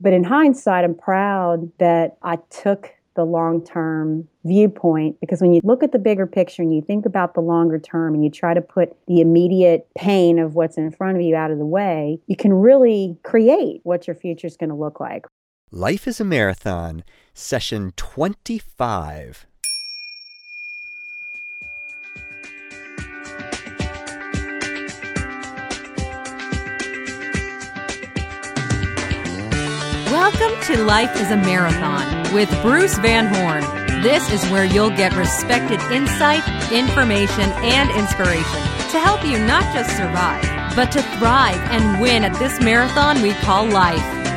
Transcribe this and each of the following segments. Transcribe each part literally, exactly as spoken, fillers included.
But in hindsight, I'm proud that I took the long-term viewpoint, because when you look at the bigger picture and you think about the longer term and you try to put the immediate pain of what's in front of you out of the way, you can really create what your future is going to look like. Life is a Marathon, session twenty-five. Welcome to Life is a Marathon with Bruce Van Horn. This is where you'll get respected insight, information, and inspiration to help you not just survive, but to thrive and win at this marathon we call life.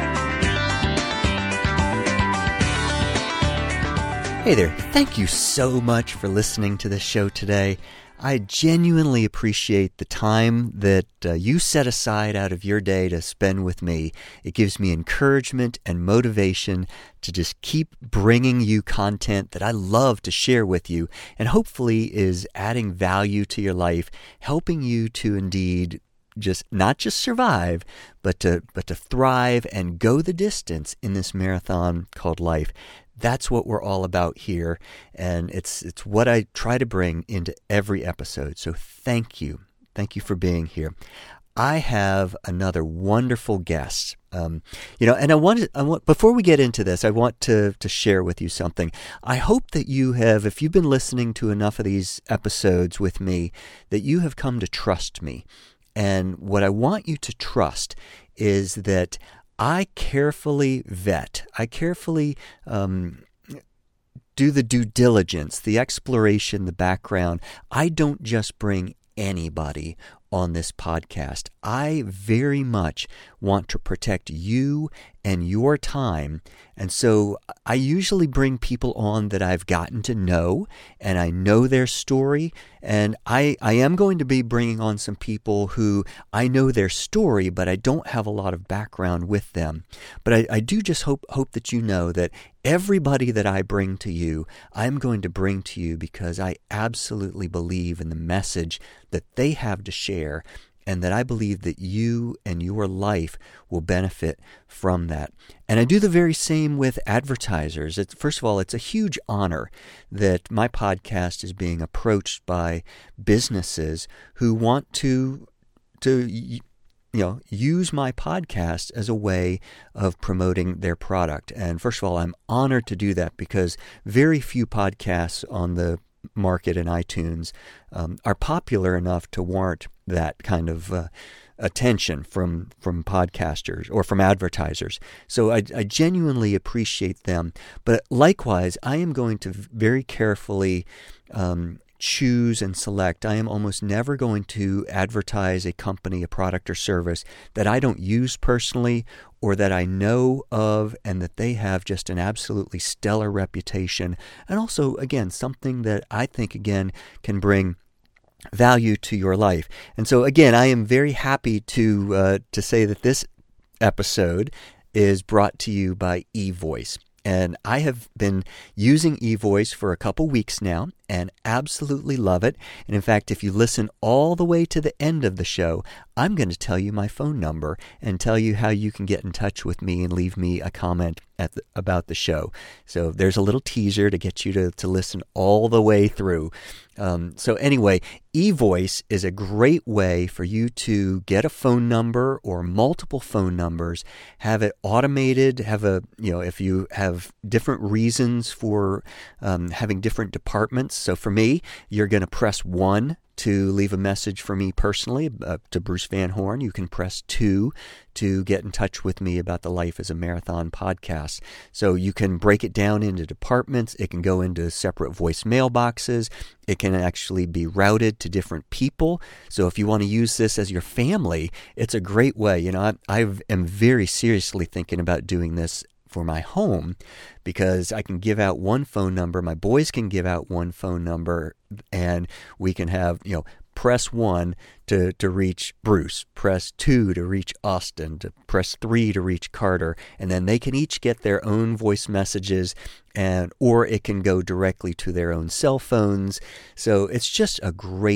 Hey there, thank you so much for listening to this show today. I genuinely appreciate the time that uh, you set aside out of your day to spend with me. It gives me encouragement and motivation to just keep bringing you content that I love to share with you, and hopefully is adding value to your life, helping you to indeed just not just survive, but to but to thrive and go the distance in this marathon called life. That's what we're all about here, and it's it's what I try to bring into every episode. So thank you. Thank you for being here. I have another wonderful guest. Um, you know, and I want, I want before we get into this, I want to to share with you something. I hope that you have, if you've been listening to enough of these episodes with me, that you have come to trust me. And what I want you to trust is that I carefully vet, I carefully um, do the due diligence, the exploration, the background. I don't just bring anybody on this podcast. I very much want to protect you and your time. And so I usually bring people on that I've gotten to know, and I know their story. And I, I am going to be bringing on some people who I know their story, but I don't have a lot of background with them. But I, I do just hope, hope that you know that everybody that I bring to you, I'm going to bring to you because I absolutely believe in the message that they have to share, and that I believe that you and your life will benefit from that. And I do the very same with advertisers. It's, first of all, it's a huge honor that my podcast is being approached by businesses who want to to you know use my podcast as a way of promoting their product. And first of all, I'm honored to do that because very few podcasts on the market in iTunes um, are popular enough to warrant that kind of uh, attention from from podcasters or from advertisers. So I, I genuinely appreciate them. But likewise, I am going to very carefully um, choose and select. I am almost never going to advertise a company, a product or service that I don't use personally or that I know of and that they have just an absolutely stellar reputation. And also, again, something that I think, again, can bring value to your life. And so, again, I am very happy to uh, to say that this episode is brought to you by eVoice. And I have been using eVoice for a couple weeks now and absolutely love it. And in fact, if you listen all the way to the end of the show, I'm going to tell you my phone number and tell you how you can get in touch with me and leave me a comment at the, about the show. So there's a little teaser to get you to, to listen all the way through. Um, so anyway, eVoice is a great way for you to get a phone number or multiple phone numbers, have it automated, have a, you know, if you have different reasons for um, having different departments. So for me, you're going to press one to leave a message for me personally, uh, to Bruce Van Horn. You can press two to get in touch with me about the Life is a Marathon podcast. So you can break it down into departments. It can go into separate voice mailboxes. It can actually be routed to different people. So if you want to use this as your family, it's a great way. You know, I, I am very seriously thinking about doing this for my home because I can give out one phone number. My boys can give out one phone number, and we can have, you know, press one to, to reach Bruce, press two to reach Austin, to press three to reach Carter, and then they can each get their own voice messages, and or it can go directly to their own cell phones. So it's just a great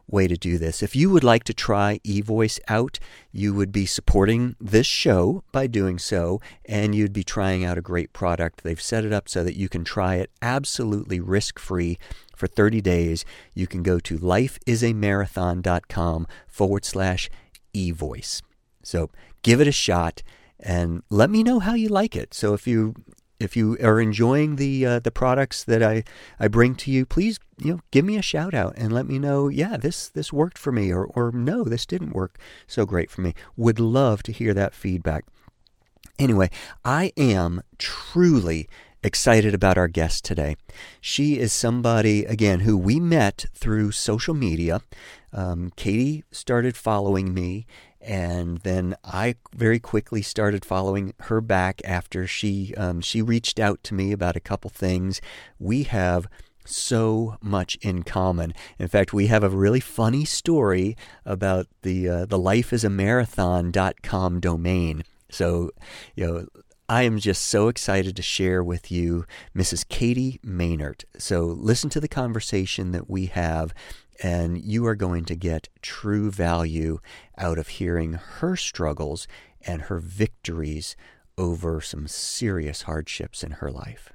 way to do this. If you would like to try eVoice out, you would be supporting this show by doing so, and you'd be trying out a great product. They've set it up so that you can try it absolutely risk-free for thirty days. You can go to lifeisamarathon.com forward slash eVoice. So give it a shot and let me know how you like it. So if you if you are enjoying the uh, the products that I, I bring to you, please, you know, give me a shout out and let me know, yeah, this this worked for me, or or no, this didn't work so great for me. Would love to hear that feedback. Anyway, I am truly excited about our guest today. She is somebody, again, who we met through social media. Um, Katie started following me, and then I very quickly started following her back after she um, she reached out to me about a couple things. We have so much in common. In fact, we have a really funny story about the uh, the life is a marathon dot com domain. So, you know, I am just so excited to share with you Missus Katie Maynard. So listen to the conversation that we have, and you are going to get true value out of hearing her struggles and her victories over some serious hardships in her life.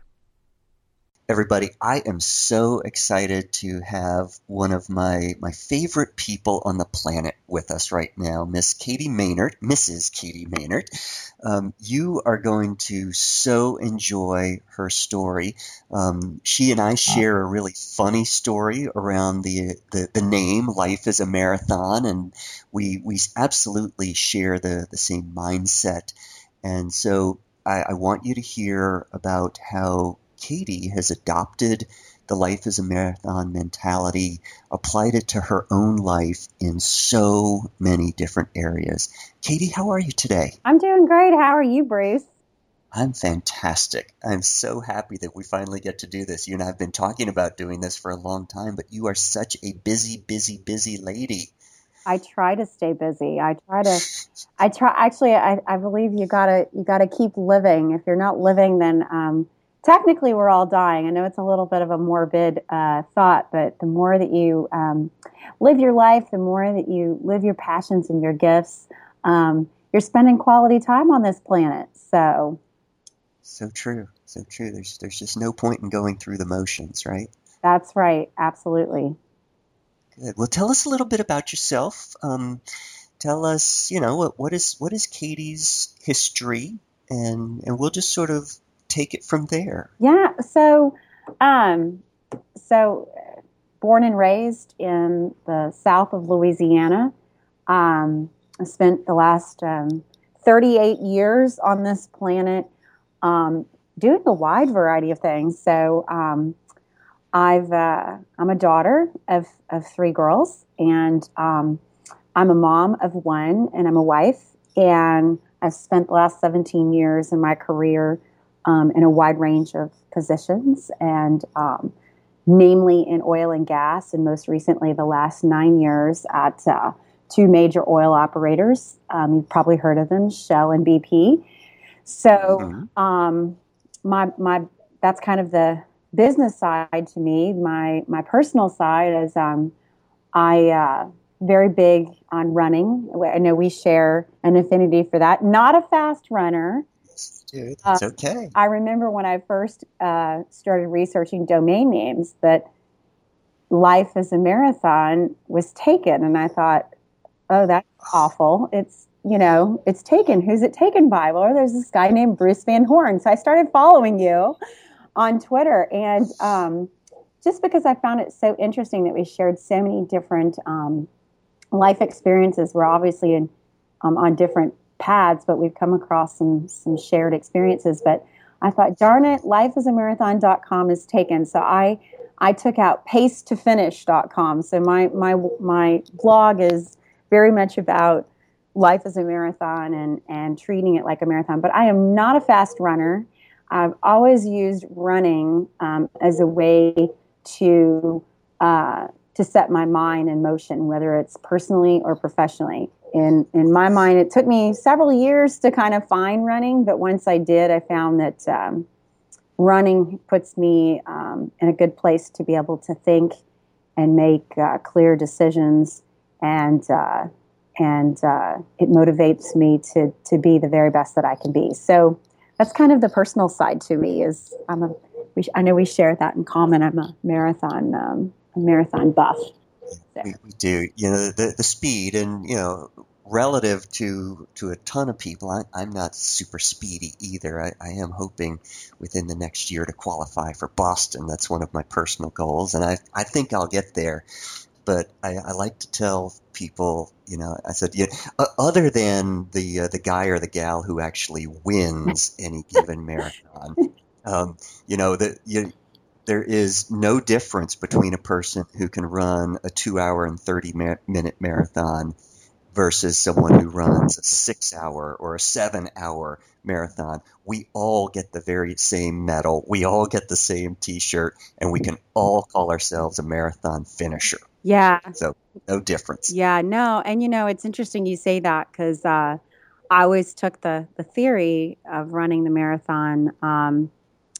Everybody, I am so excited to have one of my, my favorite people on the planet with us right now, Miss Katie Maynard, Missus Katie Maynard. Um, you are going to so enjoy her story. Um, she and I share a really funny story around the, the, the name Life is a Marathon, and we we absolutely share the, the same mindset. And so I, I want you to hear about how Katie has adopted the Life is a Marathon mentality, applied it to her own life in so many different areas. Katie, how are you today? I'm doing great. How are you, Bruce? I'm fantastic. I'm so happy that we finally get to do this. You and I have been talking about doing this for a long time, but you are such a busy, busy, busy lady. I try to stay busy. I try to, I try, actually, I, I believe you gotta, you gotta keep living. If you're not living, then, um, technically, we're all dying. I know it's a little bit of a morbid uh, thought, but the more that you um, live your life, the more that you live your passions and your gifts, um, you're spending quality time on this planet. So, so true, so true. There's there's just no point in going through the motions, right? That's right, absolutely. Good. Well, tell us a little bit about yourself. Um, tell us, you know, what what is what is Katie's history, and and we'll just sort of take it from there. Yeah. So, um, so born and raised in the south of Louisiana. Um, I spent the last um, thirty-eight years on this planet um, doing a wide variety of things. So, um, I've uh, I'm a daughter of of three girls, and um, I'm a mom of one, and I'm a wife. And I've spent the last seventeen years in my career Um, in a wide range of positions, and um, namely in oil and gas, and most recently the last nine years at uh, two major oil operators. Um, you've probably heard of them, Shell and B P. So mm-hmm. um, my my that's kind of the business side to me. My my personal side is um, I uh, very big on running. I know we share an affinity for that. Not a fast runner. Dude, that's okay. Uh, I remember when I first uh, started researching domain names that Life is a Marathon was taken. And I thought, oh, that's awful. It's, you know, it's taken. Who's it taken by? Well, there's this guy named Bruce Van Horn. So I started following you on Twitter. And um, just because I found it so interesting that we shared so many different um, life experiences. We're obviously in, um, on different paths, but we've come across some some shared experiences. But I thought, darn it, life is a marathon dot com is taken. So I I took out pace to finish dot com. So my my my blog is very much about life as a marathon and and treating it like a marathon. But I am not a fast runner. I've always used running um, as a way to uh, to set my mind in motion, whether it's personally or professionally. In in my mind, it took me several years to kind of find running, but once I did, I found that um, running puts me um, in a good place to be able to think and make uh, clear decisions, and uh, and uh, it motivates me to to be the very best that I can be. So that's kind of the personal side to me. Is I'm a we, I know we share that in common. I'm a marathon um, a marathon buff. So. We, we do. You know, the the speed, and you know, relative to to a ton of people, I, I'm not super speedy either. I, I am hoping within the next year to qualify for Boston. That's one of my personal goals, and I I think I'll get there. But I, I like to tell people, you know, I said, yeah, other than the uh, the guy or the gal who actually wins any given marathon, um, you know, that you. There is no difference between a person who can run a two hour and thirty minute marathon versus someone who runs a six hour or a seven hour marathon. We all get the very same medal. We all get the same t-shirt, and we can all call ourselves a marathon finisher. Yeah. So no difference. Yeah, no. And, you know, it's interesting you say that because uh, I always took the, the theory of running the marathon. Um,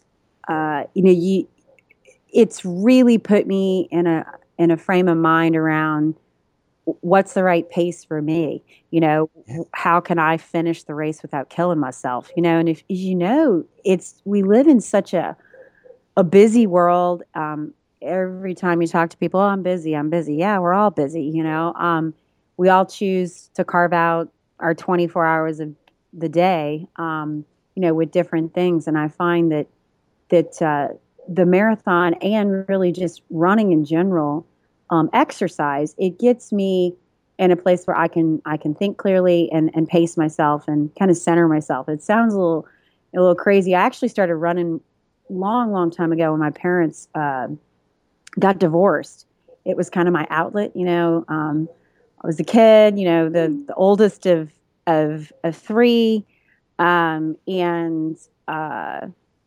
uh, you know, you, it's really put me in a in a frame of mind around what's the right pace for me. You know, how can I finish the race without killing myself? You know, and if you know, it's we live in such a a busy world. Um, every time you talk to people, oh, I'm busy, I'm busy. Yeah, we're all busy. You know, um, we all choose to carve out our twenty-four hours of the day. Um, you know, with different things, and I find that that. Uh, the marathon and really just running in general, um, exercise, it gets me in a place where I can I can think clearly and, and pace myself and kind of center myself. It sounds a little a little crazy. I actually started running long, long time ago when my parents uh, got divorced. It was kind of my outlet, you know. Um, I was a kid, you know, the, the oldest of of of three, um, and uh,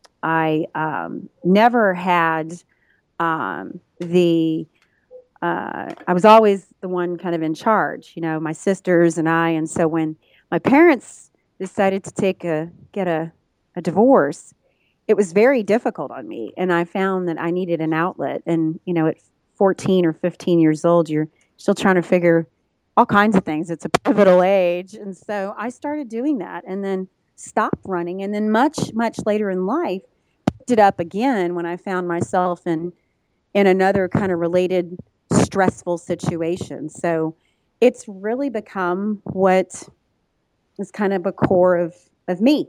I um, never had um, the, uh, I was always the one kind of in charge, you know, my sisters and I. And so when my parents decided to take a, get a, a divorce, it was very difficult on me. And I found that I needed an outlet. And, you know, at fourteen or fifteen years old, you're still trying to figure all kinds of things. It's a pivotal age. And so I started doing that and then stopped running. And then much, much later in life, it up again when I found myself in in another kind of related stressful situation. So it's really become what is kind of a core of, of me.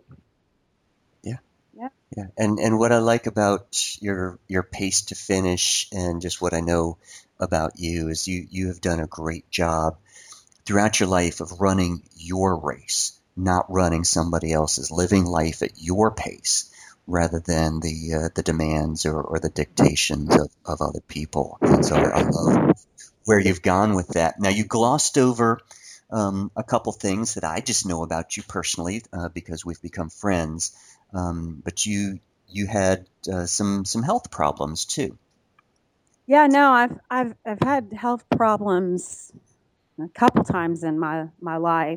Yeah. Yeah. Yeah. And and what I like about your your pace to finish and just what I know about you is you, you have done a great job throughout your life of running your race, not running somebody else's, living life at your pace, rather than the uh, the demands or, or the dictations of, of other people. And so I love where you've gone with that. Now, you glossed over um, a couple things that I just know about you personally uh, because we've become friends. Um, but you you had uh, some some health problems too. Yeah, no, I've I've I've had health problems a couple times in my my life.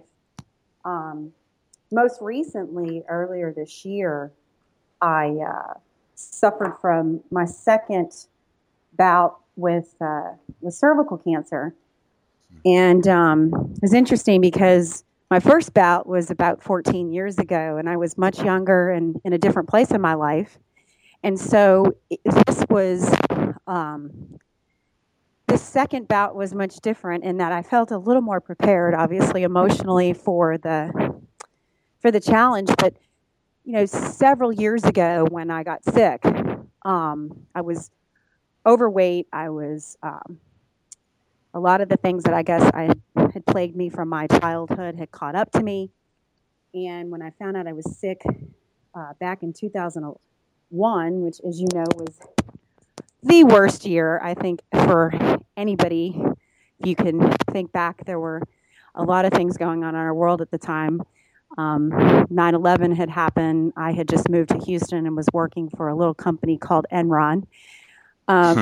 Um, most recently, earlier this year, I uh, suffered from my second bout with uh, with cervical cancer, and um, it was interesting because my first bout was about fourteen years ago, and I was much younger and in a different place in my life, and so this was um, the second bout was much different in that I felt a little more prepared, obviously emotionally for the for the challenge, but. You know, several years ago when I got sick, um, I was overweight. I was, um, a lot of the things that I guess I had plagued me from my childhood had caught up to me. And when I found out I was sick uh, back in two thousand one, which, as you know, was the worst year, I think, for anybody. If you can think back, there were a lot of things going on in our world at the time. Um, nine eleven had happened. I had just moved to Houston and was working for a little company called Enron. Um,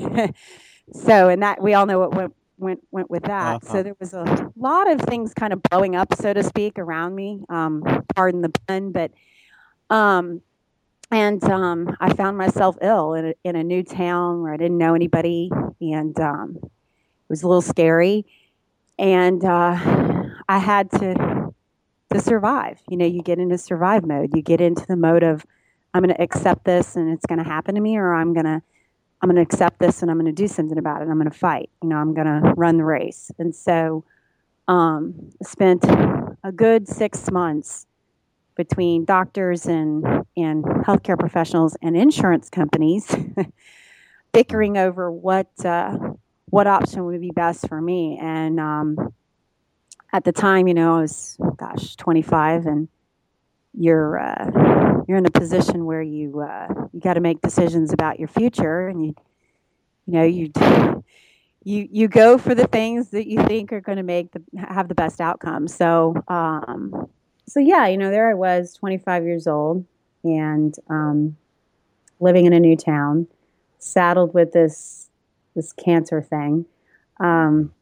so, and that we all know what went went, went with that. Uh-huh. So there was a lot of things kind of blowing up, so to speak, around me. Um, pardon the pun, but um, and um, I found myself ill in a, in a new town where I didn't know anybody, and um, it was a little scary. And uh, I had to to survive. You know, you get into survive mode. You get into the mode of, I'm going to accept this, and it's going to happen to me, or I'm going to I'm going to accept this, and I'm going to do something about it. I'm going to fight. You know, I'm going to run the race. And so, um, spent a good six months between doctors and and healthcare professionals and insurance companies bickering over what uh, what option would be best for me. And um, at the time, you know, I was, gosh, twenty-five, and you're uh, you're in a position where you uh, you got to make decisions about your future, and you you know you you you go for the things that you think are going to make the have the best outcome. So um, so yeah, you know, there I was, twenty-five years old, and um, living in a new town, saddled with this this cancer thing, um,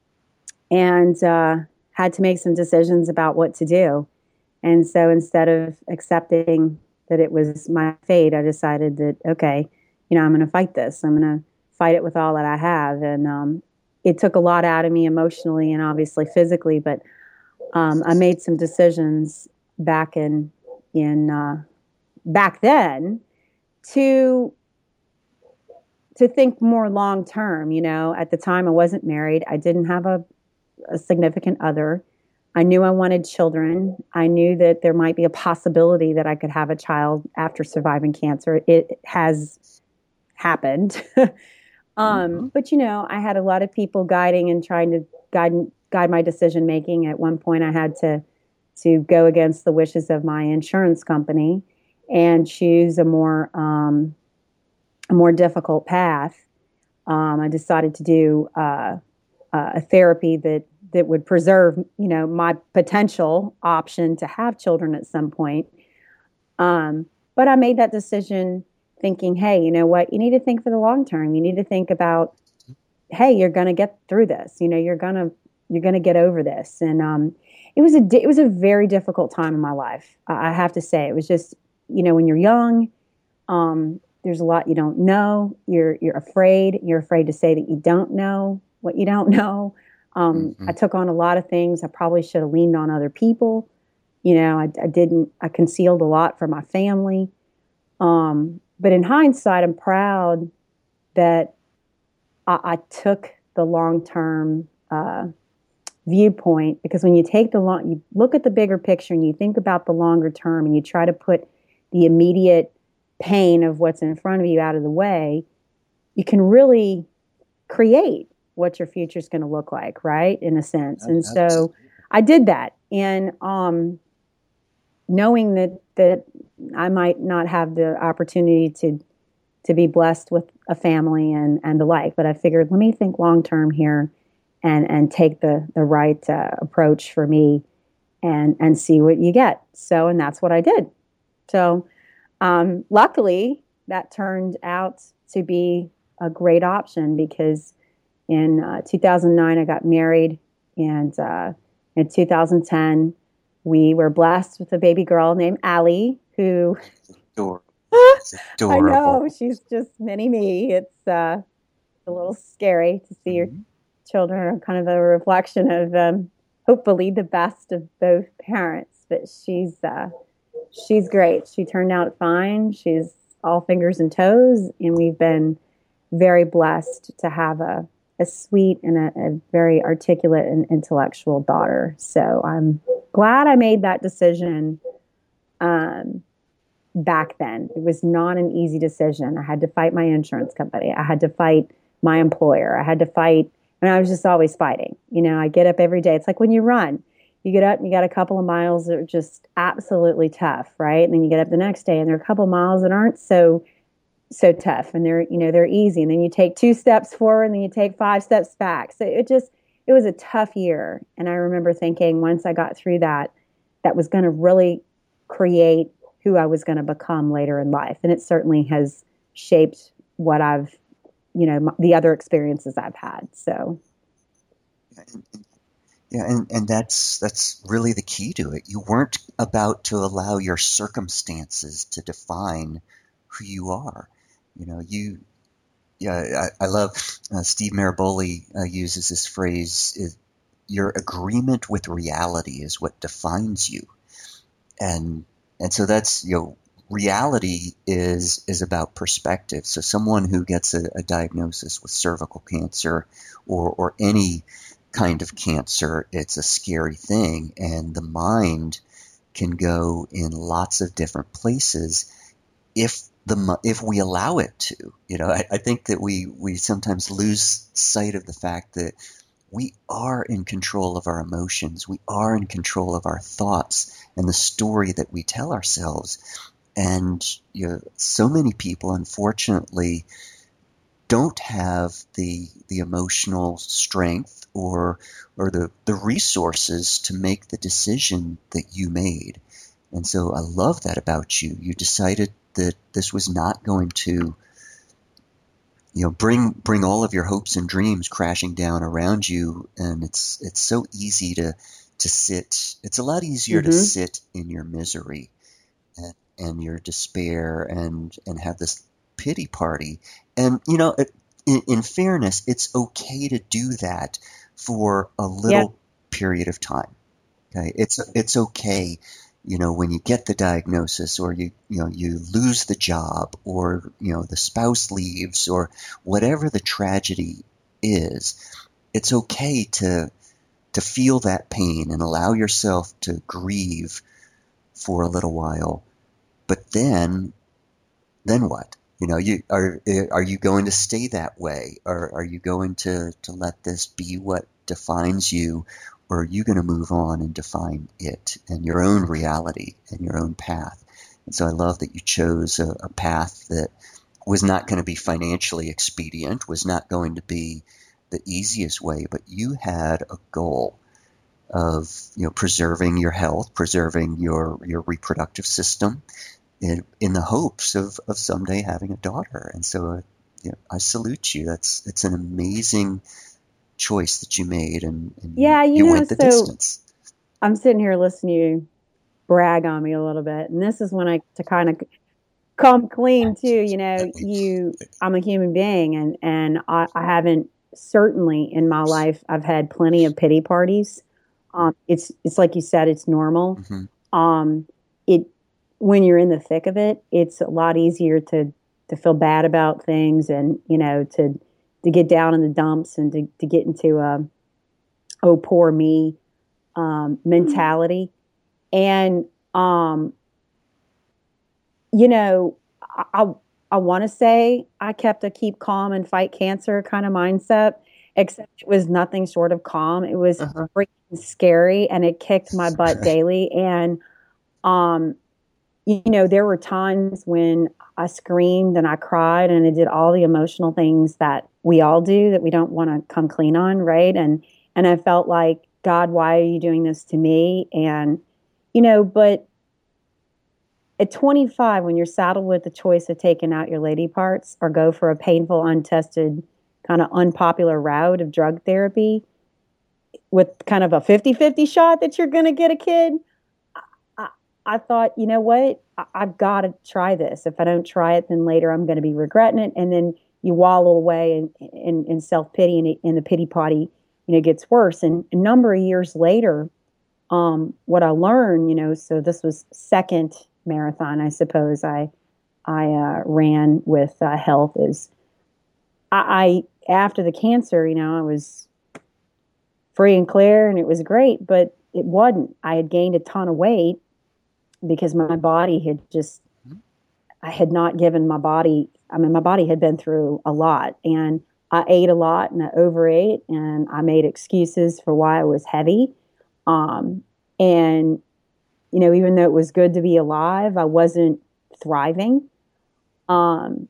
and uh, had to make some decisions about what to do. And so instead of accepting that it was my fate, I decided that, okay, you know, I'm going to fight this. I'm going to fight it with all that I have. And um, it took a lot out of me emotionally and obviously physically, but um, I made some decisions back in, in uh, back then to to think more long term. You know, at the time I wasn't married. I didn't have a, a significant other. I knew I wanted children. I knew that there might be a possibility that I could have a child after surviving cancer. It has happened. um, mm-hmm. But, you know, I had a lot of people guiding and trying to guide guide my decision making. At one point, I had to to go against the wishes of my insurance company and choose a more um, a more difficult path. Um, I decided to do uh, uh, a therapy that that would preserve, you know, my potential option to have children at some point. Um, but I made that decision thinking, hey, you know what? You need to think for the long term. You need to think about, hey, you're going to get through this. You know, you're going to you're going to get over this. And um, it was a it was a very difficult time in my life. I have to say, it was just, you know, when you're young, um, there's a lot you don't know. You're you're afraid. You're afraid to say that you don't know what you don't know. Um, mm-hmm. I took on a lot of things. I probably should have leaned on other people. You know, I, I didn't, I concealed a lot from my family. Um, but in hindsight, I'm proud that I, I took the long-term uh, viewpoint, because when you take the long, you look at the bigger picture and you think about the longer term and you try to put the immediate pain of what's in front of you out of the way, you can really create what your future is going to look like, right? In a sense. And so I did that. And um, knowing that that I might not have the opportunity to to be blessed with a family and, and the like, but I figured, let me think long term here and and take the the right uh, approach for me and and see what you get. So, and that's what I did. So um, luckily, that turned out to be a great option, because in uh, two thousand nine, I got married, and uh, in two thousand ten, we were blessed with a baby girl named Allie, who adorable. adorable. I know, she's just mini me. It's uh, a little scary to see mm-hmm. your children are kind of a reflection of um, hopefully the best of both parents. But she's uh, she's great. She turned out fine. She's all fingers and toes, and we've been very blessed to have a a sweet and a, a very articulate and intellectual daughter. So I'm glad I made that decision um, back then. It was not an easy decision. I had to fight my insurance company. I had to fight my employer. I had to fight, and I was just always fighting. You know, I get up every day. It's like when you run. You get up and you got a couple of miles that are just absolutely tough, right? And then you get up the next day and there are a couple of miles that aren't so so tough, and they're, you know, they're easy. And then you take two steps forward and then you take five steps back. So it just, it was a tough year. And I remember thinking once I got through that, that was going to really create who I was going to become later in life. And it certainly has shaped what I've, you know, the other experiences I've had. So. Yeah, and, and that's that's really the key to it. You weren't about to allow your circumstances to define who you are. You know, you yeah, I, I love uh, Steve Maraboli uh, uses this phrase: is, "Your agreement with reality is what defines you," and and so that's you know, reality is is about perspective. So someone who gets a, a diagnosis with cervical cancer or or any kind of cancer, it's a scary thing, and the mind can go in lots of different places if the if we allow it to. You know, I, I think that we we sometimes lose sight of the fact that we are in control of our emotions, we are in control of our thoughts and the story that we tell ourselves. And you know, so many people, unfortunately, don't have the the emotional strength or or the, the resources to make the decision that you made. And so I love that about you. You decided that this was not going to, you know, bring bring all of your hopes and dreams crashing down around you. And it's it's so easy to to sit. It's a lot easier Mm-hmm. to sit in your misery and, and your despair and and have this pity party. And you know, it, in, in fairness, it's okay to do that for a little Yeah. period of time. Okay, it's it's okay, you know, when you get the diagnosis or you you know you lose the job or you know the spouse leaves or whatever the tragedy is. It's okay to to feel that pain and allow yourself to grieve for a little while. But then, then what? You know, you are are you going to stay that way, or are you going to to let this be what defines you? Or are you going to move on and define it and your own reality and your own path? And so I love that you chose a, a path that was not going to be financially expedient, was not going to be the easiest way, but you had a goal of, you know, preserving your health, preserving your, your reproductive system in, in the hopes of, of someday having a daughter. And so, uh, you know, I salute you. That's, it's an amazing choice that you made, and, and Yeah, you you know, went the so distance. I'm sitting here listening to you brag on me a little bit. And this is when I to kind of come clean too. You know, you I'm a human being, and and I, I haven't certainly in my life I've had plenty of pity parties. Um, it's it's like you said, it's normal. Mm-hmm. Um, it when you're in the thick of it, it's a lot easier to to feel bad about things, and you know to to get down in the dumps and to to get into a oh poor me um, mentality. And um, you know, I I, I want to say I kept a keep calm and fight cancer kind of mindset, except it was nothing short of calm. It was Uh-huh. freaking scary, and it kicked my butt daily. And um, you know, there were times when I screamed and I cried and I did all the emotional things that we all do that we don't want to come clean on, right? And and I felt like, God, why are you doing this to me? And you know, but at twenty-five, when you're saddled with the choice of taking out your lady parts or go for a painful, untested, kind of unpopular route of drug therapy with kind of a fifty-fifty shot that you're going to get a kid, I, I thought, you know what? I, I've got to try this. If I don't try it, then later I'm going to be regretting it. And then you wallow away in, in, in self-pity, and, and the pity party, you know, gets worse. And a number of years later, um, what I learned, you know, so this was second marathon, I suppose I I uh, ran with uh, health is I, I after the cancer, you know, I was free and clear, and it was great, but it wasn't. I had gained a ton of weight because my body had just I had not given my body. I mean, my body had been through a lot, and I ate a lot, and I overate, and I made excuses for why I was heavy. Um, and you know, even though it was good to be alive, I wasn't thriving. Um,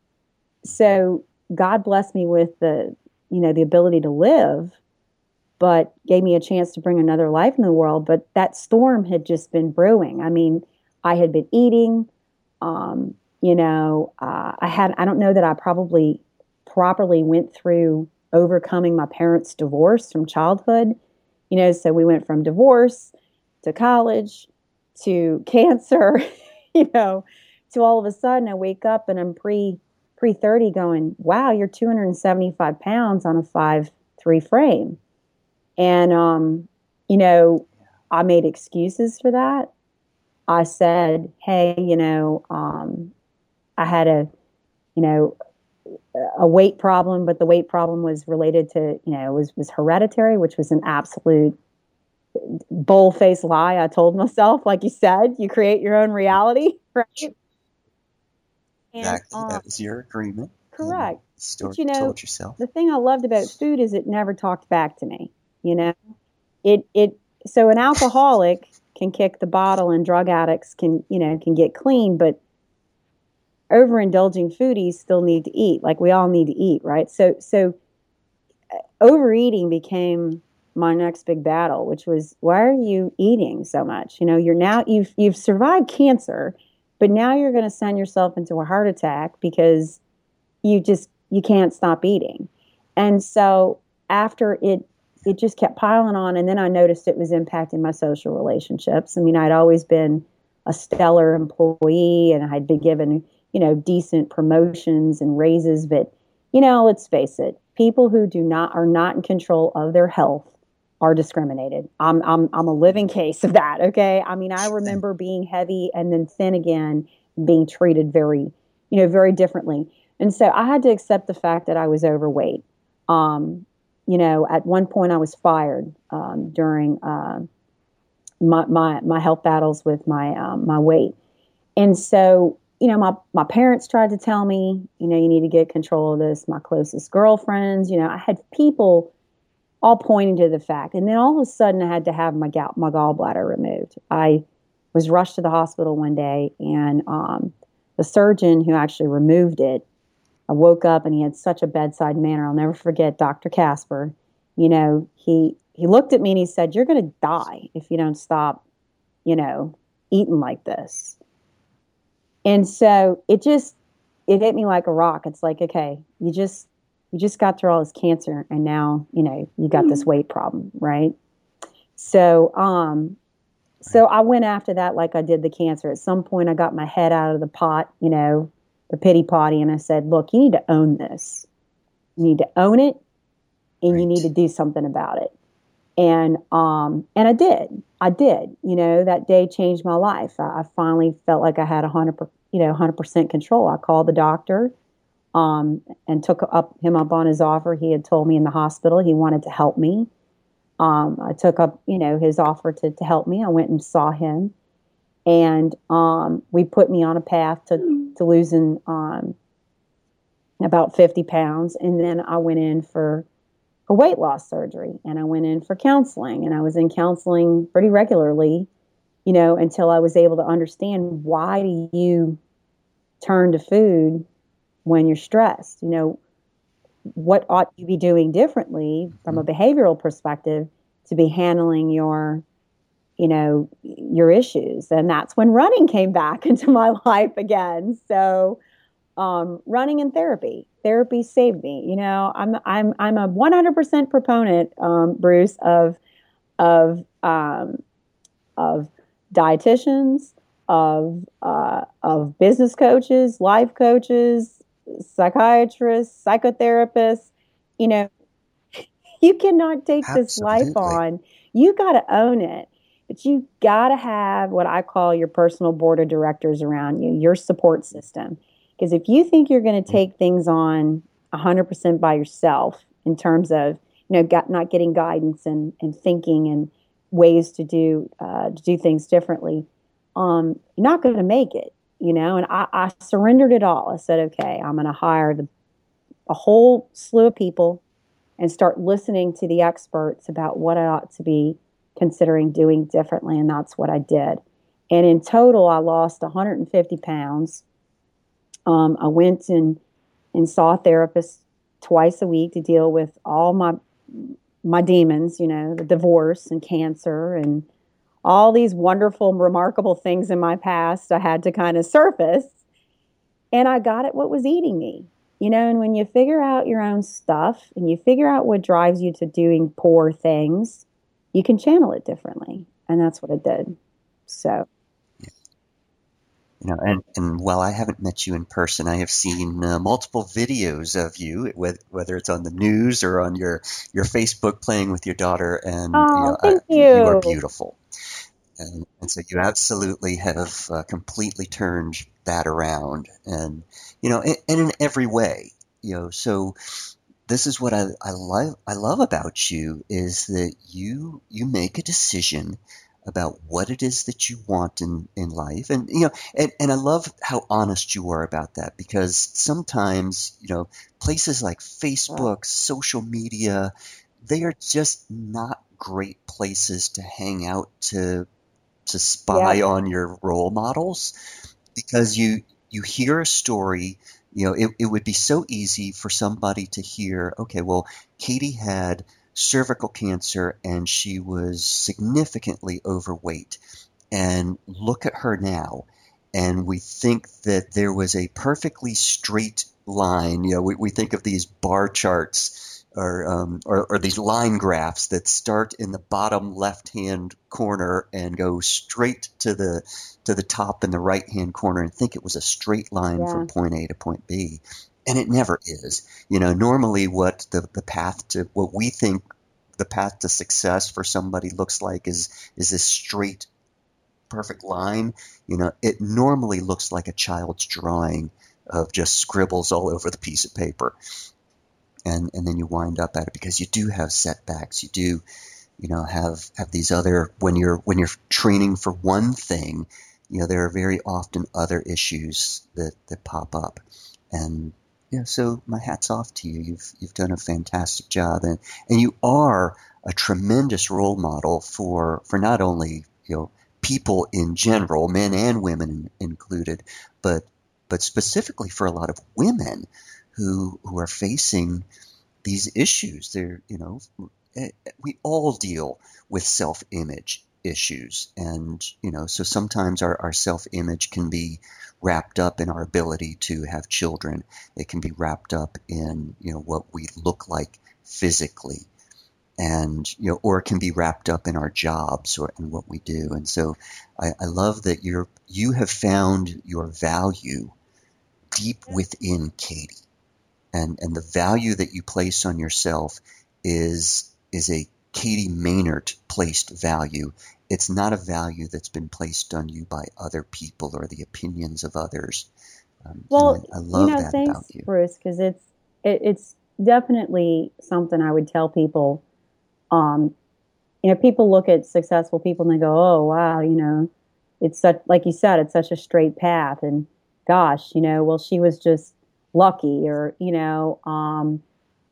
so God blessed me with the, you know, the ability to live, but gave me a chance to bring another life in the world. But that storm had just been brewing. I mean, I had been eating, um, you know, uh, I had, I don't know that I probably properly went through overcoming my parents' divorce from childhood. You know, so we went from divorce to college to cancer, you know, to all of a sudden I wake up and I'm pre pre thirty going, wow, you're two hundred seventy-five pounds on a five three frame. And, um, you know, I made excuses for that. I said, hey, you know, um, I had a, you know, a weight problem, but the weight problem was related to, you know, was, was hereditary, which was an absolute bull-faced lie. I told myself, like you said, you create your own reality, right? And, exactly. Um, that was your agreement. Correct. Story but, you know, you told yourself. The thing I loved about food is it never talked back to me. You know, it, it, so an alcoholic can kick the bottle and drug addicts can, you know, can get clean, but overindulging foodies still need to eat. Like we all need to eat, right? So, so overeating became my next big battle, which was, why are you eating so much? You know, you're now, you've, you've survived cancer, but now you're going to send yourself into a heart attack because you just, you can't stop eating. And so after it, it just kept piling on. And then I noticed it was impacting my social relationships. I mean, I'd always been a stellar employee and I'd been given, you know, decent promotions and raises. But, you know, let's face it, people who do not, are not in control of their health are discriminated. I'm, I'm, I'm a living case of that. Okay. I mean, I remember being heavy and then thin again, being treated very, you know, very differently. And so I had to accept the fact that I was overweight. Um, you know, at one point I was fired um, during uh, my, my my health battles with my um, my weight. And so, you know, my, my parents tried to tell me, you know, you need to get control of this. My closest girlfriends, you know, I had people all pointing to the fact. And then all of a sudden I had to have my gall, my gallbladder removed. I was rushed to the hospital one day and um, the surgeon who actually removed it, I woke up and he had such a bedside manner. I'll never forget Doctor Casper. You know, he he looked at me and he said, you're going to die if you don't stop, you know, eating like this. And so it just, it hit me like a rock. It's like, okay, you just, you just got through all this cancer and now, you know, you got this weight problem, right? So, um, so I went after that like I did the cancer. At some point I got my head out of the pot, you know, the pity potty, and I said, look, you need to own this. You need to own it, and right. You need to do something about it. And um, and I did. I did. You know, that day changed my life. I, I finally felt like I had a hundred, you know, hundred percent control. I called the doctor, um, and took up him up on his offer. He had told me in the hospital he wanted to help me. Um, I took up, you know, his offer to to help me. I went and saw him. And um, we put me on a path to, to losing um, about fifty pounds. And then I went in for, for weight loss surgery. And I went in for counseling. And I was in counseling pretty regularly, you know, until I was able to understand, why do you turn to food when you're stressed? You know, what ought you be doing differently from a behavioral perspective to be handling your you know, your issues. And that's when running came back into my life again. So, um, running and therapy, therapy saved me. You know, I'm, I'm, I'm a one hundred percent proponent, um, Bruce, of, of, um, of dietitians, of, uh, of business coaches, life coaches, psychiatrists, psychotherapists. You know, you cannot take Absolutely. This life on. You got to own it. But you got to have what I call your personal board of directors around you, your support system. Because if you think you're going to take things on one hundred percent by yourself in terms of, you know, got, not getting guidance and, and thinking and ways to do uh, to do things differently, um, you're not going to make it, you know. And I, I surrendered it all. I said, okay, I'm going to hire the, a whole slew of people and start listening to the experts about what I ought to be considering doing differently, and that's what I did. And in total, I lost one hundred fifty pounds. Um, I went and and saw a therapist twice a week to deal with all my my demons, you know, the divorce and cancer and all these wonderful, remarkable things in my past I had to kind of surface. And I got at what was eating me, you know. And when you figure out your own stuff and you figure out what drives you to doing poor things, you can channel it differently. And that's what it did. So. You know, and, and while I haven't met you in person, I have seen uh, multiple videos of you, whether it's on the news or on your, your Facebook playing with your daughter, and oh, you know, thank I, you. you are beautiful. And, and so you absolutely have uh, completely turned that around, and you know, and, and in every way, you know. So this is what I, I love. I love about you is that you you make a decision about what it is that you want in, in life. And, you know, and, and I love how honest you are about that, because sometimes, you know, places like Facebook, social media, they are just not great places to hang out to, to spy Yep. on your role models, because you, you hear a story, you know, it, it would be so easy for somebody to hear, okay, well, Katie had cervical cancer and she was significantly overweight, and look at her now. And we think that there was a perfectly straight line. You know, we, we think of these bar charts or, um, or or these line graphs that start in the bottom left-hand corner and go straight to the to the top in the right-hand corner, and think it was a straight line Yeah. from point A to point B. And it never is. You know, normally what the, the path to, what we think the path to success for somebody looks like is, is this straight, perfect line. You know, it normally looks like a child's drawing of just scribbles all over the piece of paper. And, and then you wind up at it because you do have setbacks. You do, you know, have, have these other, when you're, when you're training for one thing, you know, there are very often other issues that, that pop up. And, yeah, so my hat's off to you. You've you've done a fantastic job, and, and you are a tremendous role model for for not only, you know, people in general, men and women included, but but specifically for a lot of women who who are facing these issues. They're, you know, we all deal with self-image issues, and you know, so sometimes our, our self-image can be wrapped up in our ability to have children. It can be wrapped up in, you know, what we look like physically, and you know, or it can be wrapped up in our jobs or in what we do. And so I, I love that you're you have found your value deep within Katie, and and the value that you place on yourself is is a Katie Maynard placed value. It's not a value that's been placed on you by other people or the opinions of others. Um, Well, I, I love you know, that thanks, about you. Bruce, because it's it, it's definitely something I would tell people. Um, you know, people look at successful people and they go, "Oh, wow, you know, it's such like you said, it's such a straight path." And gosh, you know, well, she was just lucky, or you know, um,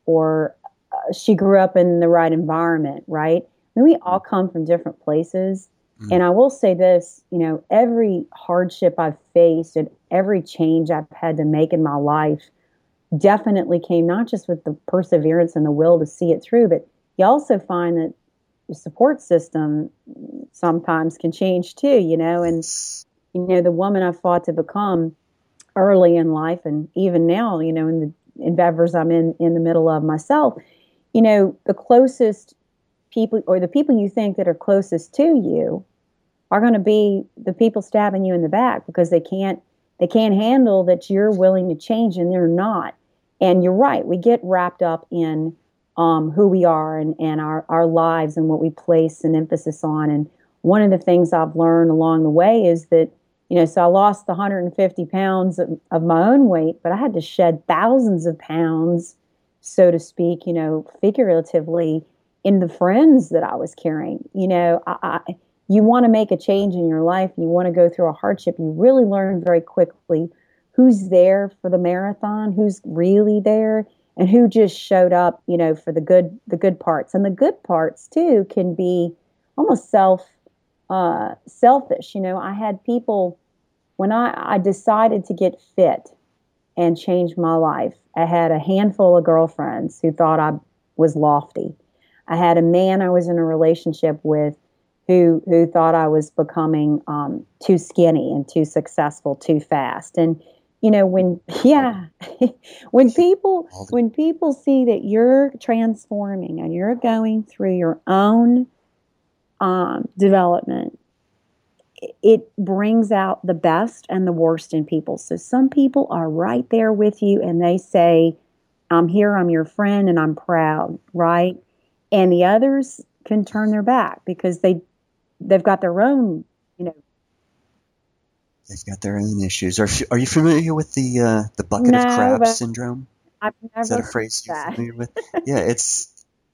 or uh, she grew up in the right environment, right? I mean, we all come from different places. Mm. And I will say this, you know, every hardship I've faced and every change I've had to make in my life definitely came not just with the perseverance and the will to see it through, but you also find that the support system sometimes can change too, you know, and, you know, the woman I fought to become early in life and even now, you know, in the endeavors I'm in, in the middle of myself, you know, the closest people or the people you think that are closest to you are going to be the people stabbing you in the back because they can't, they can't handle that you're willing to change and they're not. And you're right. We get wrapped up in um, who we are and, and our, our lives and what we place an emphasis on. And one of the things I've learned along the way is that, you know, so I lost one hundred fifty pounds of, of my own weight, but I had to shed thousands of pounds, so to speak, you know, figuratively, in the friends that I was carrying. You know, I, I, you want to make a change in your life, you want to go through a hardship, you really learn very quickly who's there for the marathon, who's really there, and who just showed up, you know, for the good, the good parts. And the good parts too can be almost self, uh, selfish. You know, I had people when I, I decided to get fit and change my life. I had a handful of girlfriends who thought I was lofty. I had a man I was in a relationship with who who thought I was becoming um, too skinny and too successful too fast. And you know, when yeah, when people when people see that you're transforming and you're going through your own um, development, it brings out the best and the worst in people. So some people are right there with you and they say, I'm here, I'm your friend, and I'm proud, right? And the others can turn their back because they, they've got their own, you know. They've got their own issues. Are, are you familiar with the uh, the bucket no, of crabs syndrome? I've never Is that a phrase you're that. familiar with? Yeah, it's,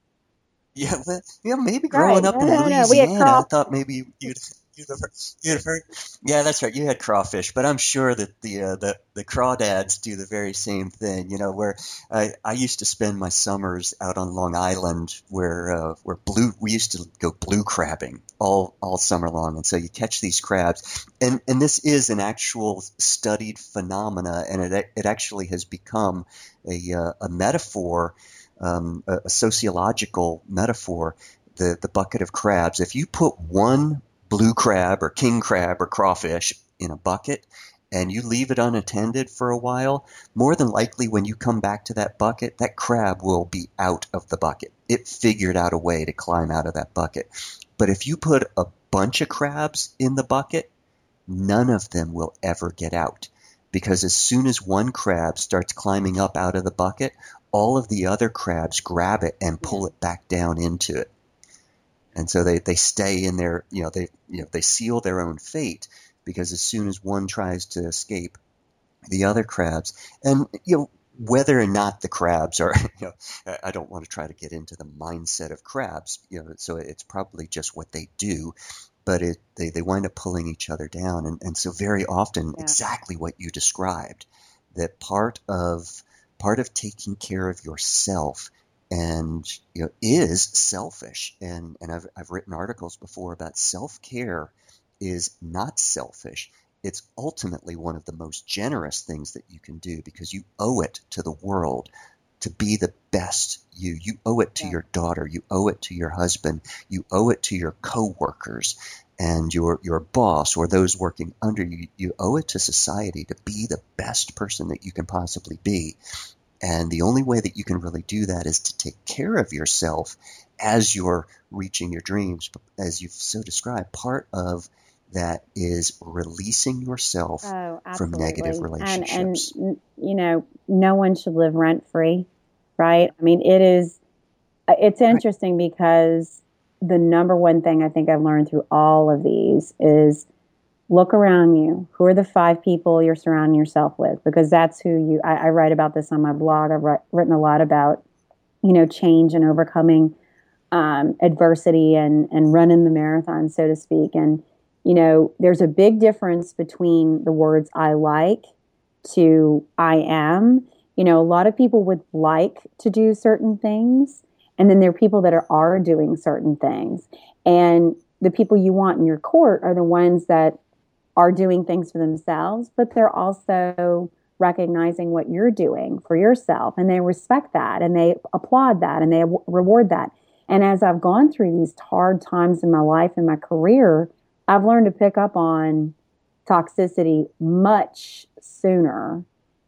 yeah, well, yeah, maybe Right. growing up No, in no, no. We had Louisiana, I crawfish. thought maybe you'd, you'd have heard, you'd have heard. Yeah, that's right. You had crawfish, but I'm sure that the uh, the the crawdads do the very same thing. You know, where I I used to spend my summers out on Long Island, where uh, where blue we used to go blue crabbing all all summer long, and so you catch these crabs, and and this is an actual studied phenomena, and it it actually has become a uh, a metaphor. Um, a, a sociological metaphor, the, the bucket of crabs. If you put one blue crab or king crab or crawfish in a bucket and you leave it unattended for a while, more than likely when you come back to that bucket, that crab will be out of the bucket. It figured out a way to climb out of that bucket. But if you put a bunch of crabs in the bucket, none of them will ever get out. Because as soon as one crab starts climbing up out of the bucket, all of the other crabs grab it and pull it back down into it. And so they, they stay in their, you know, they, you know, they seal their own fate because as soon as one tries to escape, the other crabs, and, you know, whether or not the crabs are, you know, I don't want to try to get into the mindset of crabs, you know, so it's probably just what they do, but it, they, they wind up pulling each other down. And, and so very often, yeah. Exactly what you described, that part of, part of taking care of yourself and, you know, is selfish. And, and I've, I've written articles before about self-care is not selfish. It's ultimately one of the most generous things that you can do because you owe it to the world to be the best you. You owe it to yeah. your daughter. You owe it to your husband. You owe it to your coworkers and your, your boss or those working under you. You owe it to society to be the best person that you can possibly be. And the only way that you can really do that is to take care of yourself as you're reaching your dreams. As you've so described, part of that is releasing yourself oh, from negative relationships. And, and, you know, no one should live rent-free, right? I mean, it is, it's interesting right. because the number one thing I think I've learned through all of these is look around you. Who are the five people you're surrounding yourself with? Because that's who you, I, I write about this on my blog. I've write, written a lot about, you know, change and overcoming um, adversity and, and running the marathon, so to speak. And, you know, there's a big difference between the words I like to I am. You know, a lot of people would like to do certain things, and then there are people that are, are doing certain things. And the people you want in your court are the ones that are doing things for themselves, but they're also recognizing what you're doing for yourself, and they respect that, and they applaud that, and they reward that. And as I've gone through these hard times in my life and my career, I've learned to pick up on toxicity much sooner,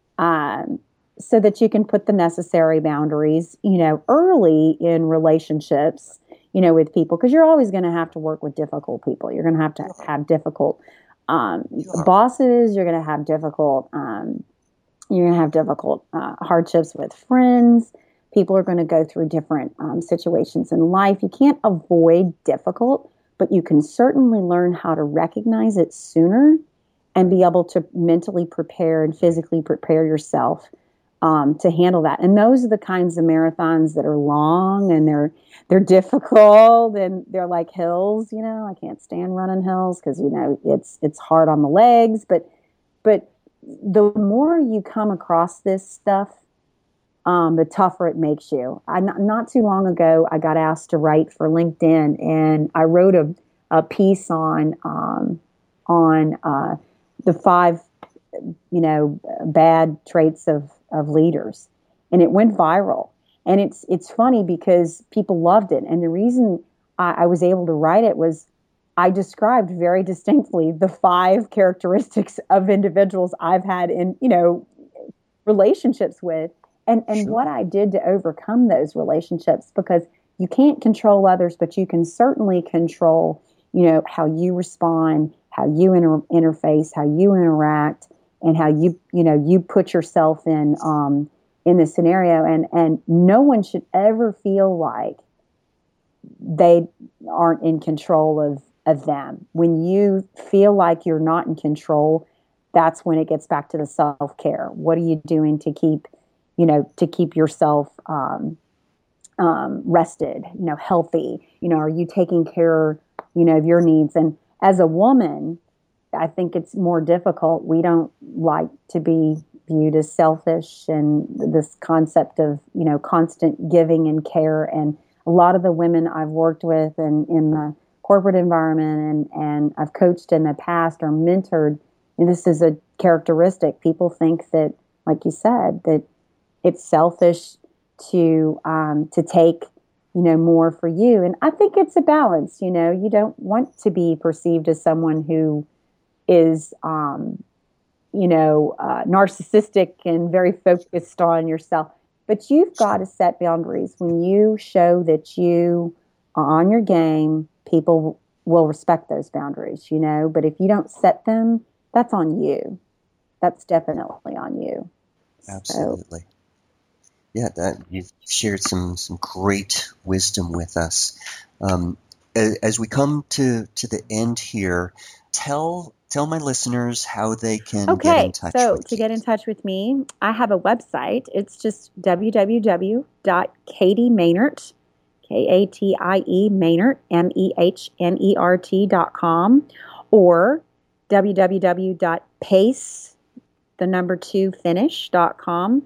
um, so that you can put the necessary boundaries, you know, early in relationships, you know, with people, because you're always going to have to work with difficult people. You're going to have to have difficult um, bosses. You're going to have difficult, um, you're going to have difficult uh, hardships with friends. People are going to go through different um, situations in life. You can't avoid difficult, but you can certainly learn how to recognize it sooner and be able to mentally prepare and physically prepare yourself um, to handle that. And those are the kinds of marathons that are long and they're they're difficult and they're like hills. You know, I can't stand running hills because, you know, it's it's hard on the legs. But but the more you come across this stuff, um, the tougher it makes you. I, not, not too long ago, I got asked to write for LinkedIn, and I wrote a, a piece on um, on uh, the five, you know, bad traits of, of leaders, and it went viral. And it's it's funny because people loved it, and the reason I, I was able to write it was I described very distinctly the five characteristics of individuals I've had in, you know, relationships with. And and sure. what I did to overcome those relationships, because you can't control others, but you can certainly control, you know, how you respond, how you inter- interface, how you interact, and how you, you know, you put yourself in, um, in this scenario. And, and no one should ever feel like they aren't in control of, of them. When you feel like you're not in control, that's when it gets back to the self-care. What are you doing to keep, you know, to keep yourself, um, um, rested, you know, healthy? You know, are you taking care, you know, of your needs? And as a woman, I think it's more difficult. We don't like to be viewed as selfish, and this concept of, you know, constant giving and care. And a lot of the women I've worked with and in the corporate environment and, and I've coached in the past or mentored, and this is a characteristic. People think that, like you said, that it's selfish to um, to take, you know, more for you. And I think it's a balance. You know, you don't want to be perceived as someone who is, um, you know, uh, narcissistic and very focused on yourself. But you've got to set boundaries. When you show that you are on your game, people will respect those boundaries, you know. But if you don't set them, that's on you. That's definitely on you. Absolutely. So. Yeah, that you've shared some, some great wisdom with us. Um, as, as we come to, to the end here, tell tell my listeners how they can okay, get in touch so with to you. get in touch with me, I have a website. It's just w w w dot katie maynard, K A T I E Maynard, M E H N E R T dot com, or w w w dot pace, the number two, finish dot com.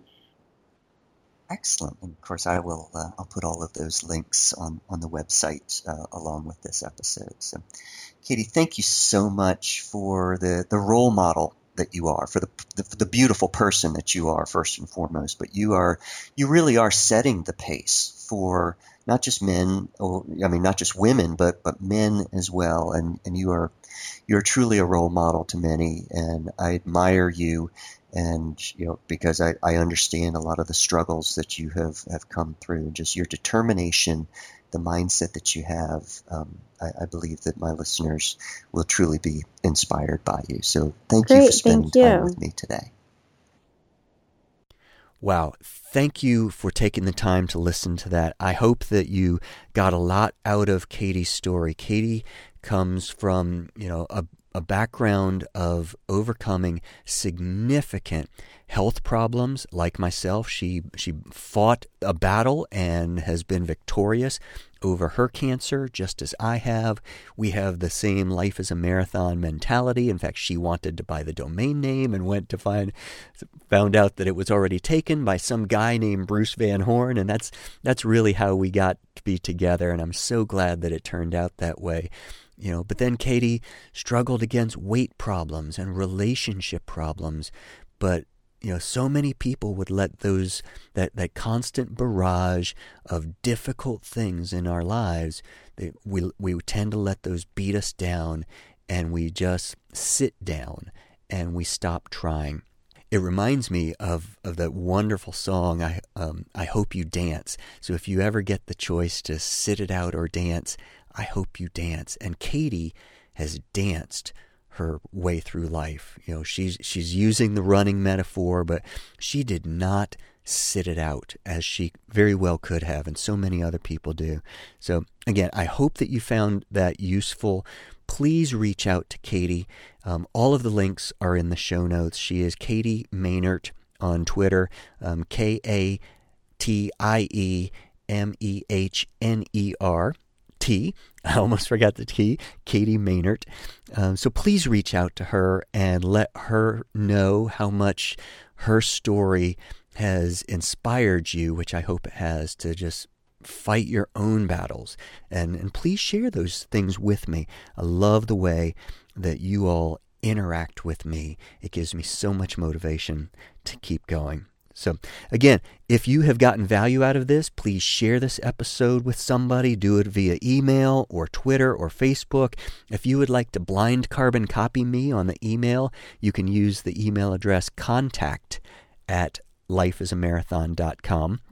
Excellent. And of course, I will. Uh, I'll put all of those links on on the website uh, along with this episode. So, Katie, thank you so much for the the role model that you are, for the, the for the beautiful person that you are first and foremost. But you are you really are setting the pace for not just men, or I mean, not just women, but but men as well. And and you are you're truly a role model to many, and I admire you. And, you know, because I, I understand a lot of the struggles that you have, have come through, just your determination, the mindset that you have. Um, I, I believe that my listeners will truly be inspired by you. So thank Great, you for spending thank you. time with me today. Wow. Thank you for taking the time to listen to that. I hope that you got a lot out of Katie's story. Katie comes from, you know, a a background of overcoming significant health problems. Like myself, she she fought a battle and has been victorious over her cancer, just as I have. We have the same life as a marathon mentality. In fact, she wanted to buy the domain name and went to find, found out that it was already taken by some guy named Bruce Van Horn, and that's that's really how we got to be together. And I'm so glad that it turned out that way. You know, but then Katie struggled against weight problems and relationship problems. But, you know, so many people would let those, that, that constant barrage of difficult things in our lives, they, we, we tend to let those beat us down, and we just sit down and we stop trying. It reminds me of, of that wonderful song, I um, I Hope You Dance. So if you ever get the choice to sit it out or dance, I hope you dance. And Katie has danced her way through life. You know, she's she's using the running metaphor, but she did not sit it out, as she very well could have, and so many other people do. So again, I hope that you found that useful. Please reach out to Katie. Um, all of the links are in the show notes. She is Katie Maynard on Twitter, um, K A T I E M E H N E R. T. I almost forgot the T. Katie Maynard. Um, so please reach out to her and let her know how much her story has inspired you, which I hope it has, to just fight your own battles. And, and please share those things with me. I love the way that you all interact with me. It gives me so much motivation to keep going. So again, if you have gotten value out of this, please share this episode with somebody. Do it via email or Twitter or Facebook. If you would like to blind carbon copy me on the email, you can use the email address contact at life is a marathon dot com.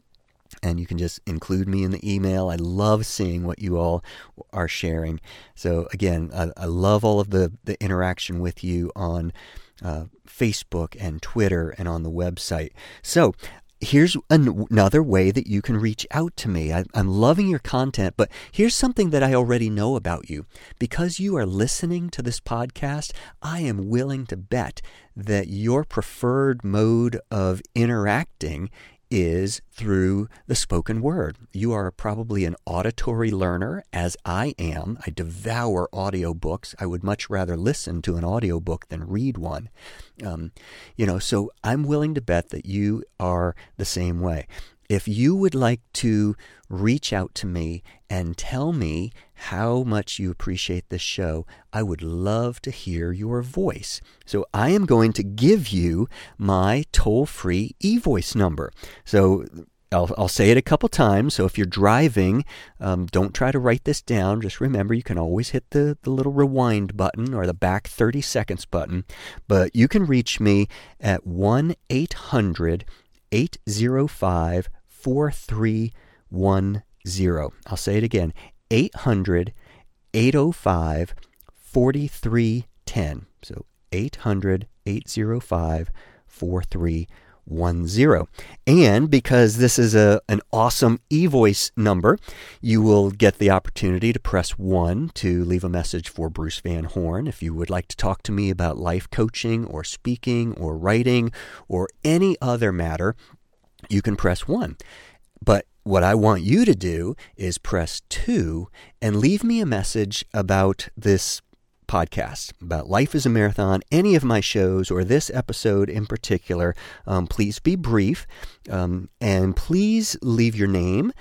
and you can just include me in the email. I love seeing what you all are sharing. So again, I, I love all of the, the interaction with you on uh, Facebook and Twitter and on the website. So here's an- another way that you can reach out to me. I, I'm loving your content, but here's something that I already know about you. Because you are listening to this podcast, I am willing to bet that your preferred mode of interacting is through the spoken word. You are probably an auditory learner, as I am. I devour audiobooks. I would much rather listen to an audiobook than read one. Um, you know, so I'm willing to bet that you are the same way. If you would like to reach out to me and tell me how much you appreciate this show, I would love to hear your voice. So I am going to give you my toll-free e-voice number. So I'll, I'll say it a couple times. So if you're driving, um, don't try to write this down. Just remember, you can always hit the, the little rewind button or the back thirty seconds button. But you can reach me at one eight hundred eight oh five four three one zero. I'll say it again, eight hundred eight oh five four three one zero. So eight hundred eight oh five four three one zero. And because this is a an awesome e-voice number, you will get the opportunity to press one to leave a message for Bruce Van Horn. If you would like to talk to me about life coaching or speaking or writing or any other matter, you can press one. But what I want you to do is press two and leave me a message about this podcast, about Life is a Marathon, any of my shows, or this episode in particular. Um, please be brief, um, and please leave your name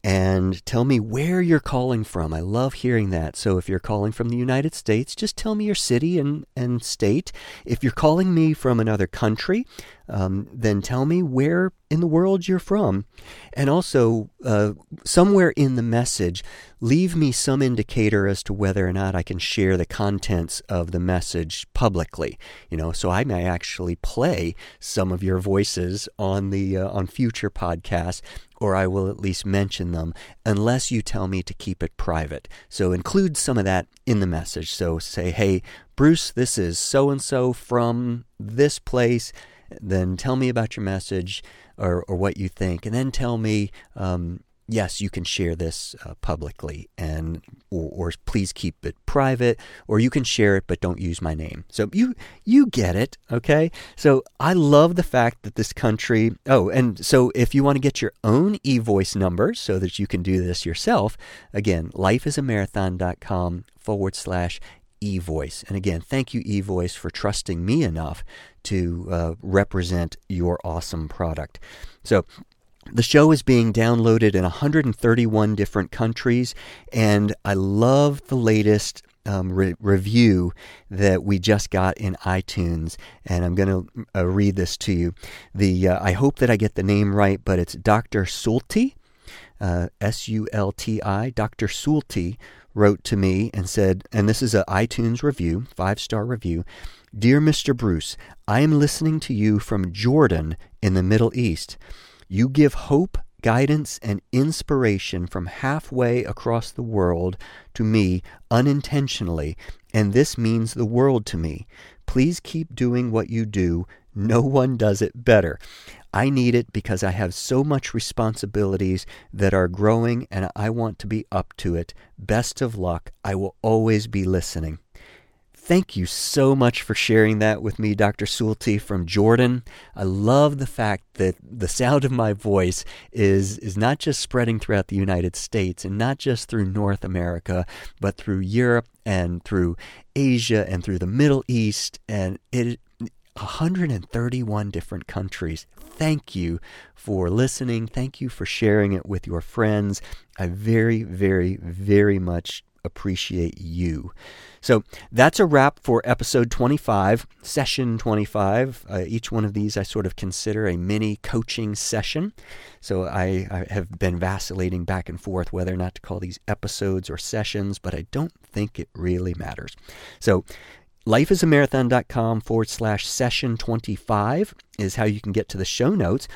and tell me where you're calling from. I love hearing that. So if you're calling from the United States, just tell me your city and, and state. If you're calling me from another country, um, then tell me where in the world you're from. And also, uh, somewhere in the message, leave me some indicator as to whether or not I can share the contents of the message publicly. You know, so I may actually play some of your voices on the uh, on future podcasts, or I will at least mention them, unless you tell me to keep it private. So include some of that in the message. So say, hey, Bruce, this is so-and-so from this place. Then tell me about your message or, or what you think. And then tell me, um, yes, you can share this uh, publicly, and or, or please keep it private, or you can share it, but don't use my name. So you you get it, okay? So I love the fact that this country, oh, and so if you want to get your own e-voice number so that you can do this yourself, again, lifeisamarathon.com forward slash e-voice. And again, thank you, e-voice, for trusting me enough to uh, represent your awesome product. So the show is being downloaded in one hundred thirty-one different countries, and I love the latest um, re- review that we just got in iTunes, and I'm going to uh, read this to you. The uh, I hope that I get the name right, but it's Doctor Sulti, uh, S U L T I. Doctor Sulti wrote to me and said, and this is an iTunes review, five-star review, "Dear Mister Bruce, I am listening to you from Jordan in the Middle East. You give hope, guidance, and inspiration from halfway across the world to me unintentionally, and this means the world to me. Please keep doing what you do. No one does it better. I need it because I have so much responsibilities that are growing, and I want to be up to it. Best of luck. I will always be listening." Thank you so much for sharing that with me, Doctor Sulti from Jordan. I love the fact that the sound of my voice is, is not just spreading throughout the United States and not just through North America, but through Europe and through Asia and through the Middle East, and it one hundred thirty-one different countries. Thank you for listening. Thank you for sharing it with your friends. I very, very, very much appreciate you. So that's a wrap for episode twenty-five, session twenty-five. Uh, each one of these I sort of consider a mini coaching session. So I, I have been vacillating back and forth whether or not to call these episodes or sessions, but I don't think it really matters. So lifeisamarathon.com forward slash session 25 is how you can get to the show notes.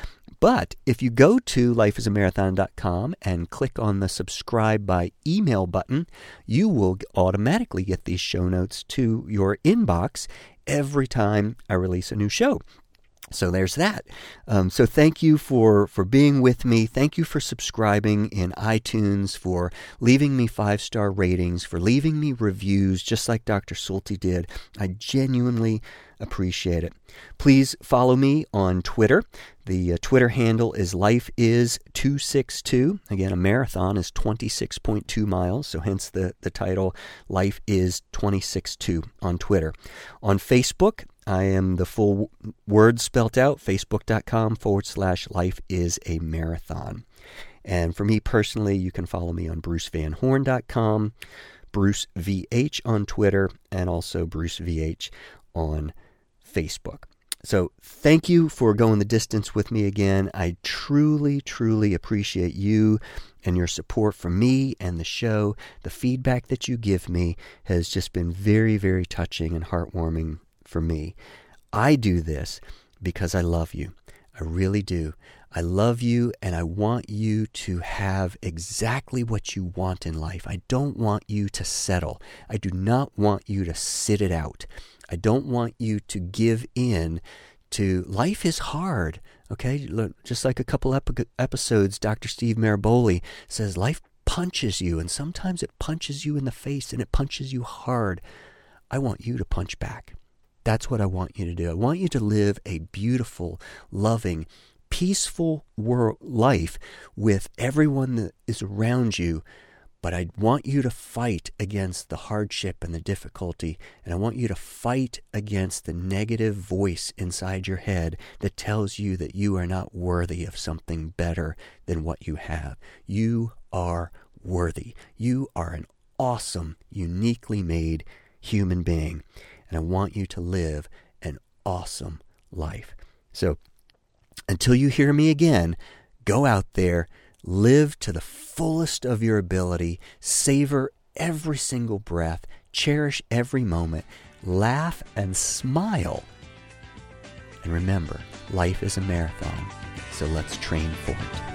But if you go to life is a marathon dot com and click on the subscribe by email button, you will automatically get these show notes to your inbox every time I release a new show. So there's that. Um, so thank you for, for being with me. Thank you for subscribing in iTunes, for leaving me five-star ratings, for leaving me reviews, just like Doctor Sulte did. I genuinely appreciate it. Please follow me on Twitter. The uh, Twitter handle is life is two sixty-two. Again, a marathon is twenty-six point two miles, so hence the, the title, Life is two sixty-two on Twitter. On Facebook, I am the full word spelt out, facebook.com forward slash life is a marathon. And for me personally, you can follow me on bruce van horn dot com, Bruce V H on Twitter, and also Bruce V H on Facebook. So thank you for going the distance with me again. I truly, truly appreciate you and your support for me and the show. The feedback that you give me has just been very, very touching and heartwarming for me. I do this because I love you. I really do. I love you, and I want you to have exactly what you want in life. I don't want you to settle. I do not want you to sit it out. I don't want you to give in to life is hard, okay? Just like a couple epi- episodes, Doctor Steve Maraboli says life punches you, and sometimes it punches you in the face, and it punches you hard. I want you to punch back. That's what I want you to do. I want you to live a beautiful, loving, peaceful world life with everyone that is around you. But I want you to fight against the hardship and the difficulty, and I want you to fight against the negative voice inside your head that tells you that you are not worthy of something better than what you have. You are worthy. You are an awesome, uniquely made human being, and I want you to live an awesome life. So until you hear me again, go out there, live to the fullest of your ability, savor every single breath, cherish every moment, laugh and smile. And remember, life is a marathon, so let's train for it.